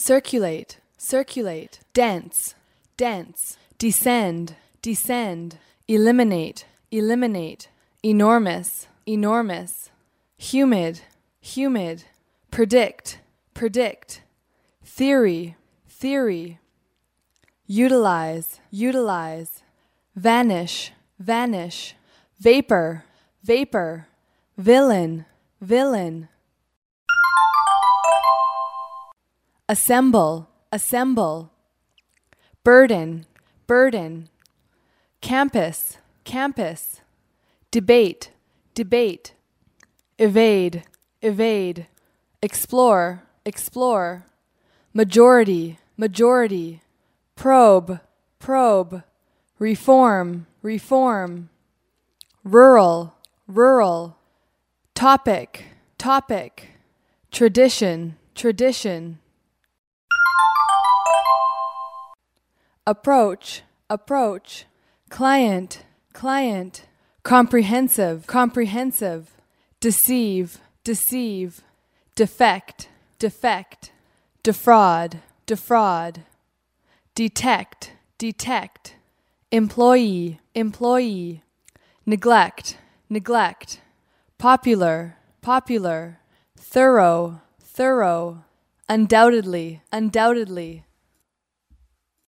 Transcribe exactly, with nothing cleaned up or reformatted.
circulate, circulate, dense, dense, descend, descend, eliminate, eliminate, enormous, enormous, humid, humid, predict, predict, theory, theory, utilize, utilize, vanish, vanish, vapor, vapor, villain, villain, assemble, assemble, burden, burden, campus, campus, debate, debate, evade, evade, explore, explore, majority, majority, probe, probe, reform, reform, rural, rural, topic, topic, tradition, tradition, approach, approach, client, client, comprehensive, comprehensive, deceive, deceive, defect, defect, defraud, defraud, detect, detect, employee, employee, neglect, neglect, popular, popular, thorough, thorough, undoubtedly, undoubtedly,